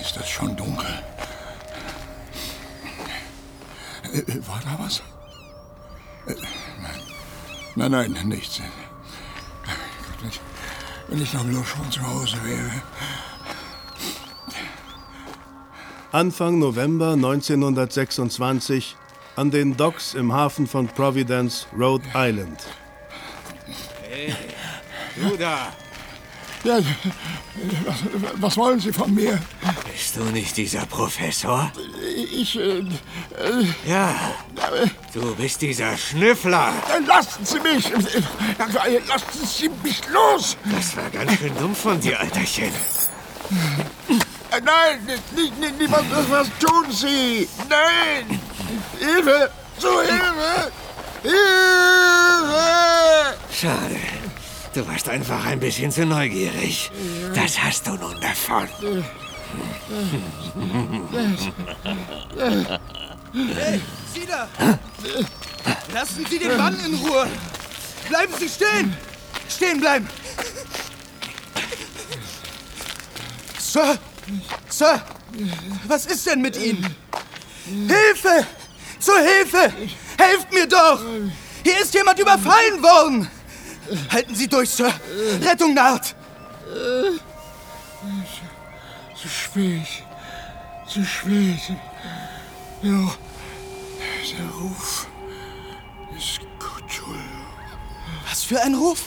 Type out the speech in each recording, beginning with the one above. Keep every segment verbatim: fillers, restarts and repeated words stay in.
ist es schon dunkel. Äh, war da was? Äh, nein. Nein, nein, nichts. Gott, wenn ich doch bloß schon zu Hause wäre. Anfang November neunzehnhundertsechsundzwanzig an den Docks im Hafen von Providence, Rhode Island. Hey, du da! Ja, was, was wollen Sie von mir? Bist du nicht dieser Professor? Ich, äh, äh, Ja, du bist dieser Schnüffler. Lassen Sie mich! Lassen Sie mich los! Das war ganz schön dumm von dir, Alterchen. Nein, nicht, nicht, nicht was, was tun Sie? Nein! Hilfe! Zu Hilfe! Hilfe! Schade. Du warst einfach ein bisschen zu neugierig. Das hast du nun davon. Hey, Sie da! Lassen Sie den Mann in Ruhe! Bleiben Sie stehen! Stehen bleiben! Sir! Sir! Was ist denn mit Ihnen? Hilfe! Zur Hilfe! Helft mir doch! Hier ist jemand überfallen worden! Halten Sie durch, Sir! Rettung naht! Zu spät. Zu spät. Ja, der Ruf ist Cthulhu. Was für ein Ruf?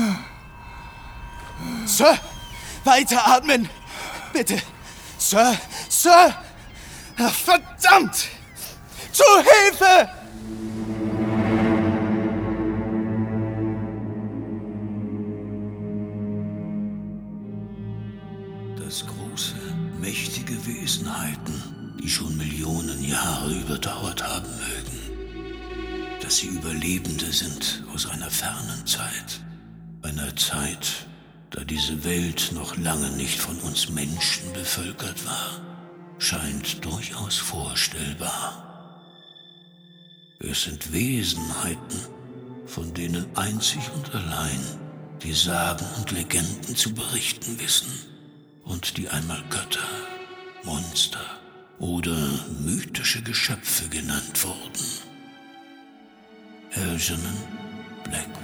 Sir! Weiter atmen! Bitte! Sir! Sir! Ach, verdammt! Zu Hilfe! Dass große, mächtige Wesenheiten, die schon Millionen Jahre überdauert haben mögen, dass sie Überlebende sind aus einer fernen Zeit, einer Zeit, da diese Welt noch lange nicht von uns Menschen bevölkert war, scheint durchaus vorstellbar. Es sind Wesenheiten, von denen einzig und allein die Sagen und Legenden zu berichten wissen und die einmal Götter, Monster oder mythische Geschöpfe genannt wurden. Algernon Blackwood.